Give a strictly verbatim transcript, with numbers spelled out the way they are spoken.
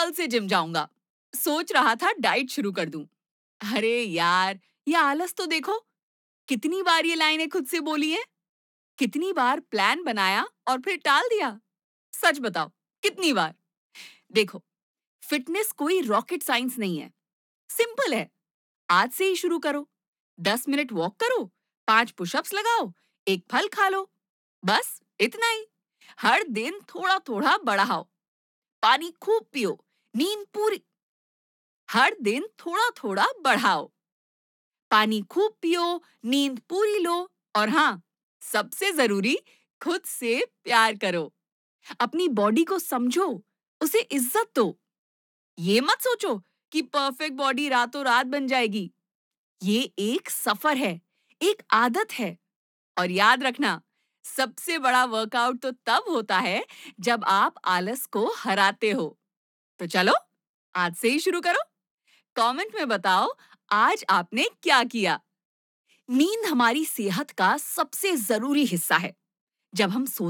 कल से जिम जाऊंगा। सोच रहा था डाइट शुरू कर दूं। अरे यार, ये आलस तो देखो। कितनी बार ये लाइनें खुद से बोली हैं? कितनी बार प्लान बनाया और फिर टाल दिया? सच बताओ, कितनी बार? देखो, फिटनेस कोई रॉकेट साइंस नहीं है। सिंपल है। आज से ही शुरू करो। दस मिनट वॉक करो, पाँच पुशअप्स लगाओ, एक फल खा लो। बस इतना ही। हर दिन थोड़ा-थोड़ा बढ़ाओ। पानी खूब पियो, नींद पूरी। हर दिन थोड़ा-थोड़ा बढ़ाओ। पानी खूब पियो, नींद पूरी लो और हाँ, सबसे जरूरी, खुद से प्यार करो। अपनी बॉडी को समझो, उसे इज्जत दो। ये मत सोचो कि परफेक्ट बॉडी रातों रात बन जाएगी। ये एक सफर है, एक आदत है। और याद रखना, सबसे बड़ा वर्कआउट तो तब होता है जब आप आलस को हराते हो। तो चलो, आज से ही शुरू करो। कमेंट में बताओ, आज आपने क्या किया। नींद हमारी सेहत का सबसे जरूरी हिस्सा है। जब हम सो